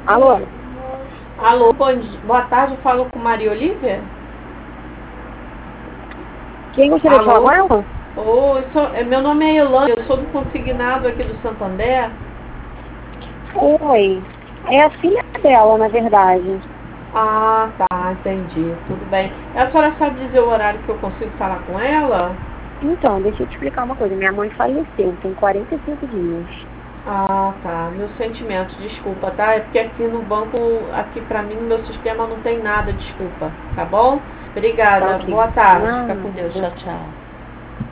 Alô? Alô, boa tarde, eu falo com Maria Olívia? Quem gostaria de falar com Alô? ela? Oi, meu nome é Elane, eu sou do consignado aqui do Santander. Oi. É a filha dela, na verdade. Ah, tá, entendi, tudo bem. A senhora sabe dizer o horário que eu consigo falar com ela? Então, deixa eu te explicar uma coisa. Minha mãe faleceu, tem 45 dias. Ah, tá, meu sentimento, desculpa, tá? É porque aqui no banco, aqui pra mim, no meu sistema não tem nada, desculpa, tá bom? Tá Obrigada, ok. boa tarde, fica com Não, Deus, boa tchau, tarde. tchau.